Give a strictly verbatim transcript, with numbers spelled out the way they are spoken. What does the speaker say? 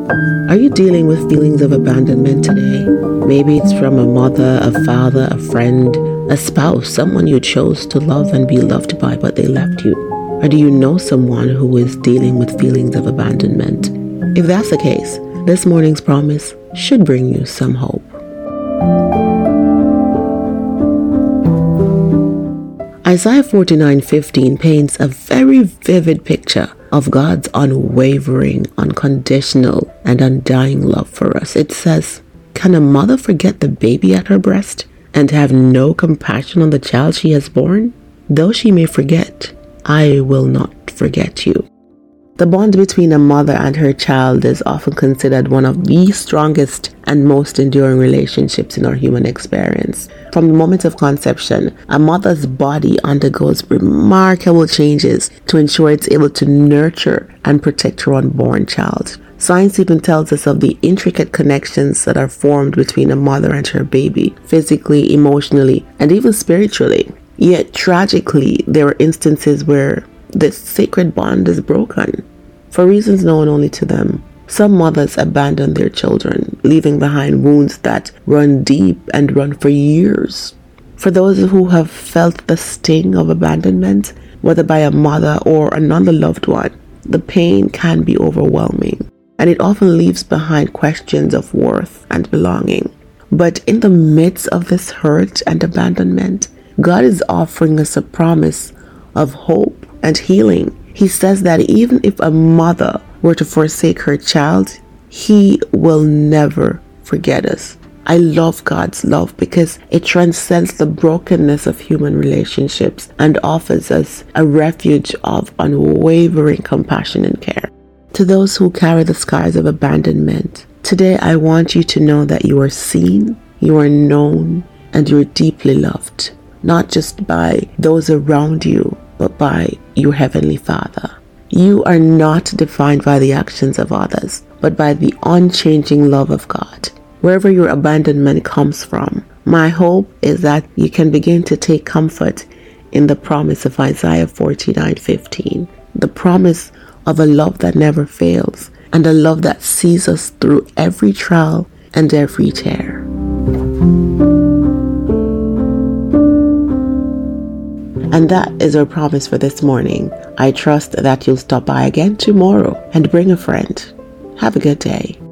Are you dealing with feelings of abandonment today? Maybe it's from a mother, a father, a friend, a spouse, someone you chose to love and be loved by, but they left you. Or do you know someone who is dealing with feelings of abandonment? If that's the case, this morning's promise should bring you some hope. Isaiah forty-nine fifteen paints a very vivid picture of God's unwavering, unconditional, and undying love for us. It says, "Can a mother forget the baby at her breast and have no compassion on the child she has borne? Though she may forget, I will not forget you." The bond between a mother and her child is often considered one of the strongest and most enduring relationships in our human experience. From the moment of conception, a mother's body undergoes remarkable changes to ensure it's able to nurture and protect her unborn child. Science even tells us of the intricate connections that are formed between a mother and her baby, physically, emotionally, and even spiritually. Yet tragically, there are instances where this sacred bond is broken for reasons known only to them. Some mothers abandon their children, leaving behind wounds that run deep and run for years. For those who have felt the sting of abandonment, whether by a mother or another loved one, the pain can be overwhelming, and it often leaves behind questions of worth and belonging. But in the midst of this hurt and abandonment, God is offering us a promise of hope and healing. He says that even if a mother were to forsake her child, He will never forget us. I love God's love because it transcends the brokenness of human relationships and offers us a refuge of unwavering compassion and care. To those who carry the scars of abandonment, today I want you to know that you are seen, you are known, and you are deeply loved, not just by those around you, but by your Heavenly Father. You are not defined by the actions of others, but by the unchanging love of God. Wherever your abandonment comes from, my hope is that you can begin to take comfort in the promise of Isaiah forty-nine fifteen, the promise of a love that never fails, and a love that sees us through every trial and every tear. And that is our promise for this morning. I trust that you'll stop by again tomorrow and bring a friend. Have a good day.